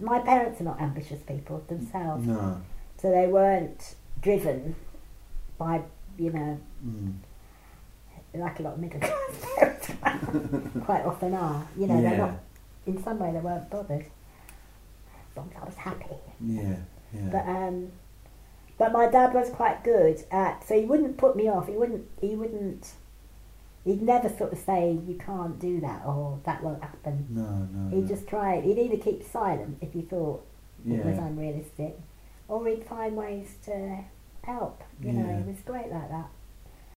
my parents are not ambitious people themselves. No. So they weren't driven by, you know, like a lot of middle class parents quite often are. You know, they're not, in some way they weren't bothered. As long as I was happy. Yeah, yeah. But my dad was quite good at, so he wouldn't put me off. He'd never sort of say, you can't do that, or that won't happen. No. He'd just try, he'd either keep silent if he thought it was unrealistic, or he'd find ways to help. You know, he was great like that.